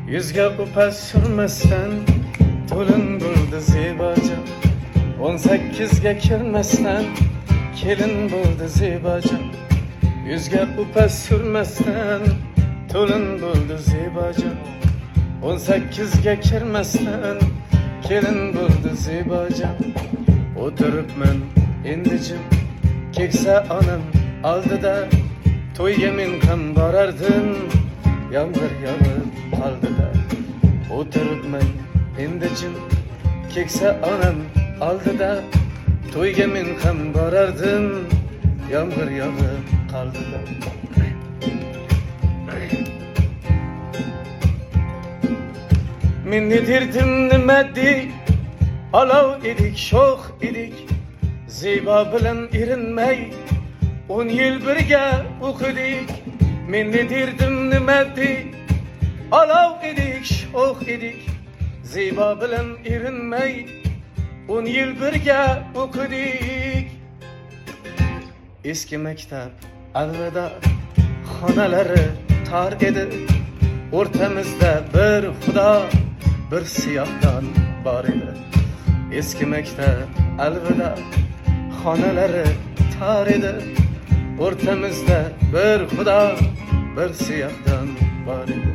Yuzga upa surmasdan to'lin bo'ldi Zebojon. 18ga kirmasdan kelin bo'ldi Zebojon. Yuzga upa surmasdan to'lin bo'ldi Zebojon. 18ga kirmasdan kelin bo'ldi Zebojon. O'tiribman endi jim, keksa onam oldida, to'yga men ham borardim, yomg'ir yog'ib qoldida. O'tiribman endi jim, keksa onam oldida, to'yga men ham borardim, yomg'ir yog'ib qoldida. Men ne derdim nima dey, olov edik, sho'x edik, Zebo bilan erinmay 10 yil birga o'qidik. Men ne derdim nima dey, olov edik, sho'x edik, Zebo bilan erinmay 10 yil birga o'qidik. Eski maktab alvida, xonalari tor edi, o'rtamizda bir xudo, bir siyohdan bor edi. Eski maktab alvida, xonalari tor edi, o'rtamizda bir xudo, bir siyohdan bor edi.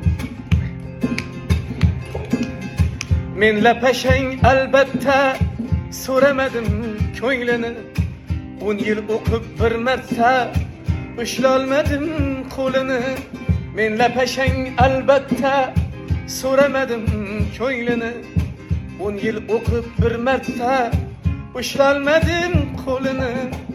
Men lapashang albatta so'ramadim ko'nglini, 10 yil o'qib bir marta ushlolmadim qo'lini. Men lapashang albatta so'ramadim ko'nglini, 10 yil o'qib bir marta ushlolmadim qo'lini.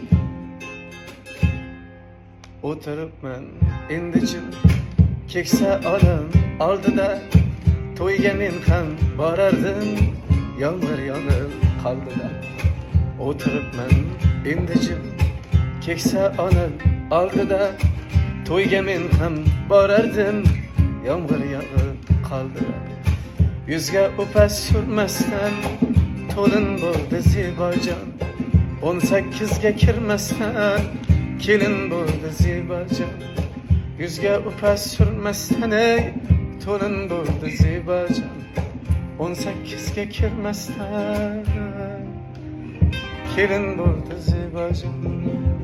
O'tiribman endi jim, keksa onam oldida, to'yga men ham borardim, yomg'ir yog'ib qoldida. O'tiribman endi jim, keksa onam oldida, to'yga men ham borardim, yomg'ir yog'ib qoldida. Yuzga upa surmasdan to'lin bo'ldi Zebojon. 18ga kirmasdan kelin bo'ldi Zebojon. Yuzga upa surmasdan to'lin bo'ldi Zebojon. 18ga kirmasdan kelin bo'ldi Zebojon.